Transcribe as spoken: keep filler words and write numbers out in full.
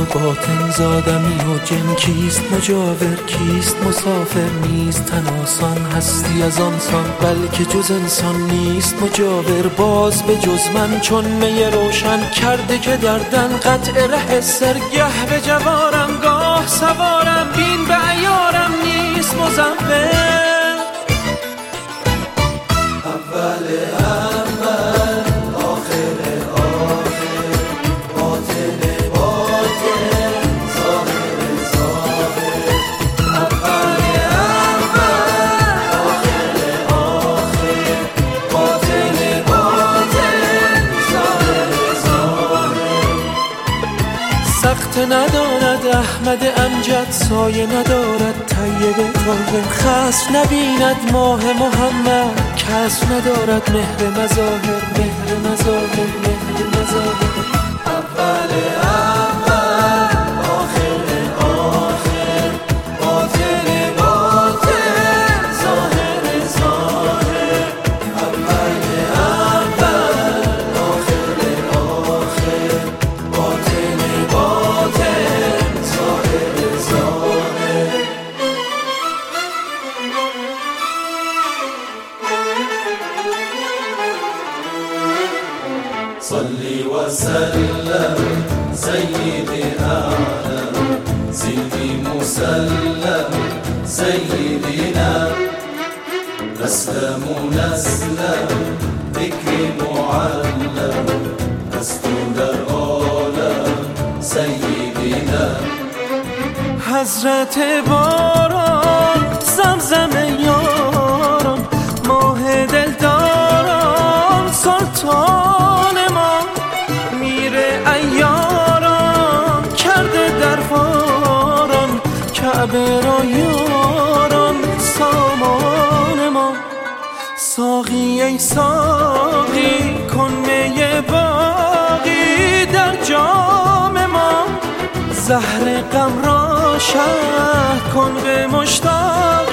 باطن زادمی و جن کیست مجاور کیست مسافر نیست تن آسان هستی از آنسان بلکه جز انسان نیست مجاور باز به جز من چون می روشن کرده که دردن قطع ره سرگه به جوارم گاه سوارم بین به عیارم نیست مزور اول اول آخر آخر باطن باطن ظاهر ظاهر اول اول آخر آخر باطن باطن ظاهر ظاهر سخت ندارد احمد امجد سایه ندارد طیب طاهر خصف نبیند ماه محمد کسب ندارد مهر مظاهر مهر مظاهر مهر مظاهر اول اول آخر آخر باطن باطن ظاهر ظاهر اول اول آخر آخر باطن باطن ظاهر ظاهر صلي وسلم سيدي أعلم سيدي مسلم سيدنا نسلم نسلم ذكر معلم أسطول العالم سيدنا حضرت باران زمزم یاران ماه دلداران سلطان ما میره ایاران کرده درباران کعبه را یاران سامان ما ساقی ای ساقی کن می باقی در جام ما زهر غم را شرح کن به مشتاق